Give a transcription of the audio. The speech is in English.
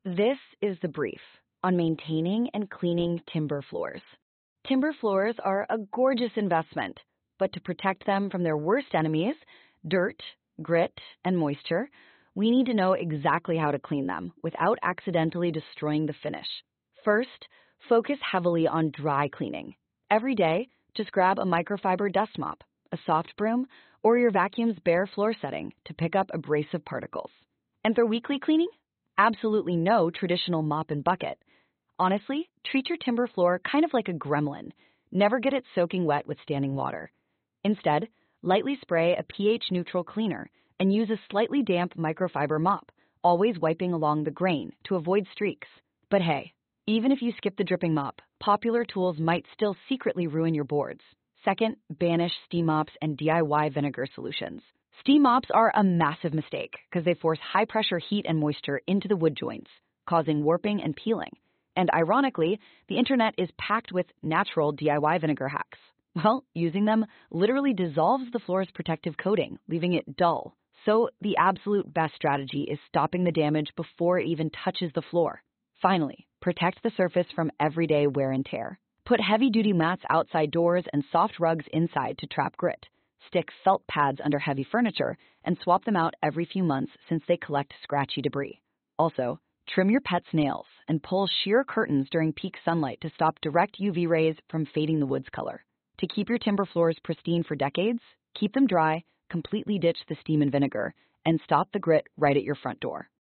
This is the brief on maintaining and cleaning timber floors. Timber floors are a gorgeous investment, but to protect them from their worst enemies, dirt, grit, and moisture, we need to know exactly how to clean them without accidentally destroying the finish. First, focus heavily on dry cleaning. Every day, just grab a microfiber dust mop, a soft broom, or your vacuum's bare floor setting to pick up abrasive particles. And for weekly cleaning, absolutely no traditional mop and bucket. Honestly, treat your timber floor kind of like a gremlin. Never get it soaking wet with standing water. Instead, lightly spray a pH-neutral cleaner and use a slightly damp microfiber mop, always wiping along the grain to avoid streaks. But hey, even if you skip the dripping mop, popular tools might still secretly ruin your boards. Second, banish steam mops and DIY vinegar solutions. Steam mops are a massive mistake because they force high-pressure heat and moisture into the wood joints, causing warping and peeling. And ironically, the internet is packed with natural DIY vinegar hacks. Well, using them literally dissolves the floor's protective coating, leaving it dull. So the absolute best strategy is stopping the damage before it even touches the floor. Finally, protect the surface from everyday wear and tear. Put heavy-duty mats outside doors and soft rugs inside to trap grit. Stick felt pads under heavy furniture and swap them out every few months since they collect scratchy debris. Also, trim your pet's nails and pull sheer curtains during peak sunlight to stop direct UV rays from fading the wood's color. To keep your timber floors pristine for decades, keep them dry, completely ditch the steam and vinegar, and stop the grit right at your front door.